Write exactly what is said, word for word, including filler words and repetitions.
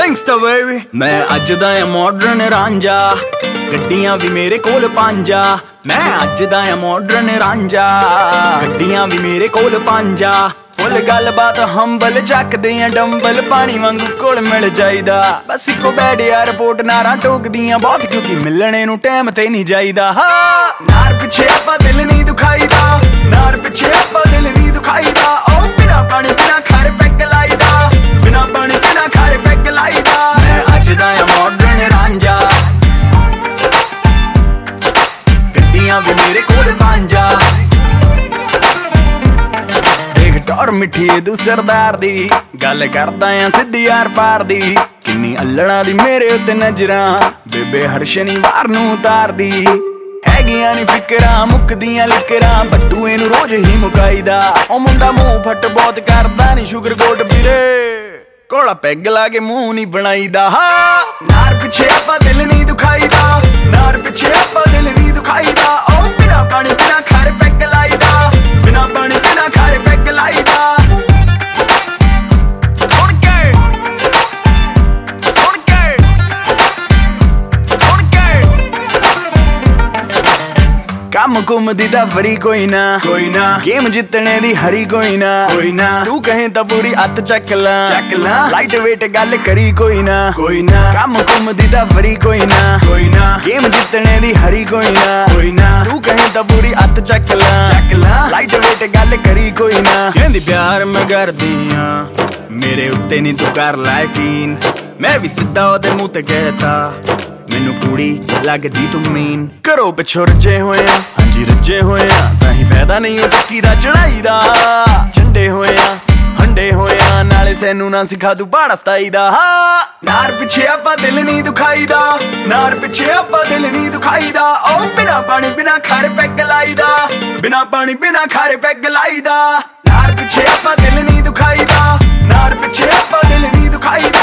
Gangster baby ਮੈਂ ਅੱਜ ਦਾ ਆ ਮਾਡਰਨ ਰਾਂਝਾ, ਗੱਡੀਆਂ ਵੀ ਮੇਰੇ ਕੋਲ ਪੰਜਾ। ਮੈਂ ਅੱਜ ਦਾ ਆ ਮਾਡਰਨ ਰਾਂਝਾ, ਗੱਡੀਆਂ ਵੀ ਮੇਰੇ ਕੋਲ ਪੰਜਾ। ਫੁੱਲ ਗੱਲਬਾਤ ਹੰਬਲ ਚੱਕਦੇ ਆ ਡੰਬਲ, ਪਾਣੀ ਵਾਂਗੂ ਕੋਲ ਮਿਲ ਜਾਈਦਾ। ਬਸ ਇੱਕੋ ਬੈਡ ਯਾਰ ਰਿਪੋਰਟ ਨਾਰਾਂ ਟੋਕਦੀਆਂ ਬਹੁਤ, ਕਿਉਂਕਿ ਮਿਲਣੇ ਨੂੰ ਟਾਈਮ ਤੇ ਨਹੀਂ ਜਾਈਦਾ। ਹਾਂ ਨਾਰ ਪਿੱਛੇ ਆਪਾਂ ਦਿਲ ਨਹੀਂ ਦੁਖਾਈਦਾ, ਨਾਰ ਪਿੱਛੇ ਆਪਾਂ ਦਿਲ ਨਹੀਂ ਦੁਖਾਈਦਾ। ਉਹ ਬਿਨਾ ਪਾਣੀ ਬਿਨਾ ਖਾਰੇ ਪੈਗ ਲਾਈਦਾ, ਬਿਨਾ ਪਾਣੀ ਬਿਨਾ ਖਾਰੇ ਪੈਗ ਲਾਈਦਾ। ਮੈਂ ਅੱਜ ਦਾ ਆ ਮਾਡਰਨ ਰਾਂਝਾ, ਗੱਡੀਆਂ ਵੀ ਮੇਰੇ ਕੋਲ ਪੰਜਾ। ਟੌਰ ਮਿੱਠੀ ਤੂੰ ਸਰਦਾਰ ਦੀ, ਗੱਲ ਕਰਦਾ ਆ ਸਿੱਧੀ ਯਾਰ ਪਾਰ ਦੀ। ਕਿੰਨੀ ਅਲੜਾਂ ਦੀ ਮੇਰੇ ਉੱਤੇ ਨਜ਼ਰਾਂ, ਬੇਬੇ ਹਰ ਸ਼ਨੀਵਾਰ ਨੂੰ ਉਤਾਰਦੀ। ਹੈਗੀਆਂ ਨੀ ਫਿਕਰਾਂ ਮੁੱਕਦੀਆਂ ਲਿਕਰਾਂ, ਬੱਟੂ ਇਹਨੂੰ ਰੋਜ਼ ਹੀ ਮੁਕਾਈਦਾ। ਉਹ ਮੁੰਡਾ ਮੂੰਹ ਫੱਟ ਬਹੁਤ ਕਰਦਾ ਨੀ ਸ਼ੂਗਰ ਕੋਟ ਵੀਰੇ, ਕੋਲਾ ਪੈਗ ਲਾ ਕੇ ਮੂੰਹ ਨੀ ਬਣਾਈਦਾ। ਹਾਂ ਨਾਰ ਪਿੱਛੇ ਆਪਾਂ ਦਿਲ ਨਹੀਂ ਦੁਖਾਈਦਾ, ਨਾਰ ਪਿੱਛੇ ਆਪਾਂ ਦਿਲ ਨਹੀਂ ਦੁਖਾਈਦਾ। ਉਹ ਬਿਨਾ ਪਾਣੀ ਬਿਨਾ ਖਾਰੇ ਪੈਗ ਲਾਈਦਾ, ਬਿਨਾ ਪਾਣੀ ਬਿਨਾ ਖਾਰੇ ਪੈਗ ਲਾਈਦਾ। ਸੁਣ ਕੇ ਸੁਣ ਕੇ ਸੁਣ ਕੇ ਕੰਮ ਕੁੰਮ ਦੀ ਤਾਂ ਵਰੀ ਕੋਈ ਨਾ, ਕੋਈ ਨਾ ਗੇਮ ਜਿੱਤਣੇ ਦੀ ਹਰੀ ਕੋਈ ਨਾ, ਕੋਈ ਨਾ ਤੂੰ ਕਹੇ ਤਾਂ ਪੂਰੀ ਅੱਤ ਚੱਕ ਲਾ, ਚੱਕ ਲਾ ਲਾਈਟ ਵੇਟ ਗੱਲ ਕਰੀ ਕੋਈ ਨਾ, ਕੋਈ ਨਾ ਕੰਮ ਕੁੰਮ ਦੀ ਤਾਂ ਵਰੀ ਕੋਈ ਨਾ, ਕੋਈ ਨਾ ਗੇਮ ਜਿੱਤਣੇ ਦੀ ਹਰੀ ਕੋਈ ਨਾ, ਕੋਈ ਨਾ ਤੂੰ ਕਹੇ ਤਾਂ ਪੂਰੀ ਅੱਤ ਚੱਕ ਲਾ, ਚੱਕ ਲਾ ਲਾਈਟ ਵੇਟ ਗੱਲ ਕਰੀ ਕੋਈ ਨਾ। ਕਹਿੰਦੀ ਪਿਆਰ ਮੈਂ ਕਰਦੀ ਆ, ਮੇਰੇ ਉੱਤੇ ਨੀ ਤੂੰ ਕਰ ਲੈ ਯਕੀਨ। ਮੈਂ ਵੀ ਸਿੱਧਾ ਉਹਦੇ ਮੂੰਹ ਤੇ ਕਹਿਤਾ, ਮੈਨੂੰ ਕੁੜੀ ਲੱਗਦੀ ਤੂੰ ਮੀਨ। ਘਰੋਂ ਪਿੱਛੋਂ ਰੱਜੇ ਹੋਏ ਆ, ਹਾਂਜੀ ਰੱਜੇ ਹੋਏ ਆ, ਤਾਂ ਹੀ ਫਾਇਦਾ ਨਹੀਂ ਉਹ ਚੱਕੀ ਦਾ ਚੜਾਈ ਦਾ। ਝੰਡੇ ਹੋਏ ਆ ਹੰਡੇ ਹੋਏ ਆ, ਨਾਲੇ ਸੈਨੂੰ ਨਾ ਸਿਖਾ ਤੂੰ ਬਾੜਾ ਸਤਾਈ ਦਾ। ਹਾਂ ਨਾਰ ਪਿੱਛੇ ਆਪਾਂ ਦਿਲ ਨਹੀਂ ਦੁਖਾਈਦਾ, ਨਾਰ ਪਿੱਛੇ ਆਪਾਂ ਦਿਲ ਨਹੀਂ ਦੁਖਾਈਦਾ। ਉਹ ਬਿਨਾ ਪਾਣੀ ਬਿਨਾ ਖਾਰੇ ਪੈਗ ਲਾਈਦਾ, ਬਿਨਾ ਪਾਣੀ ਬਿਨਾ ਖਾਰੇ ਪੈਗ ਲਾਈਦਾ। ਨਾਰ ਪਿੱਛੇ ਆਪਾਂ ਦਿਲ ਨਹੀਂ ਦੁਖਾਈਦਾ, ਨਾਰ ਪਿੱਛੇ ਆਪਾਂ ਦਿਲ ਨਹੀਂ ਦੁਖਾਈਦਾ।